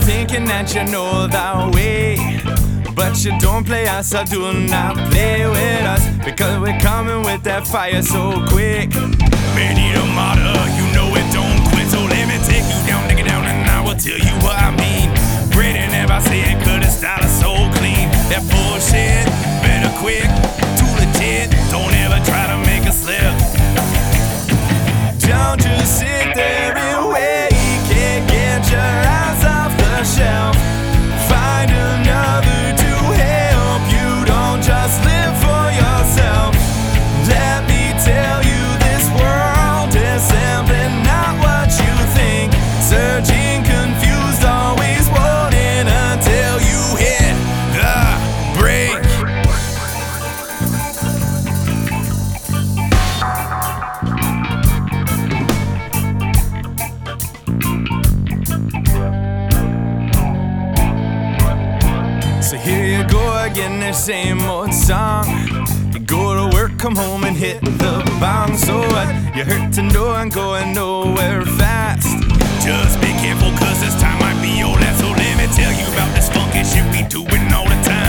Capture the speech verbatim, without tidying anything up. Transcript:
thinking that you know the way, but you don't play us, or do not play with us, because we're coming with that fire so quick. Benito Mata, you know it, don't quit. So let me take you down, take it down, and I will tell you what I mean. Great and never said, cut the style is so clean. That bullshit, better quit, too legit. Don't ever try to make a slip. Don't just sit there and wait, can't get your eyes off the shelf. Find another to help you, don't just live for yourself. Let me tell you, this world is simply not what you think. Searching, confused, always wanting until you hit the break. So here you go again, that same old song. You go to work, come home and hit the bong. So what? You hurt to know I'm going nowhere fast. Just be careful, cause this time might be your last. So let me tell you about this funky shit we doing all the time.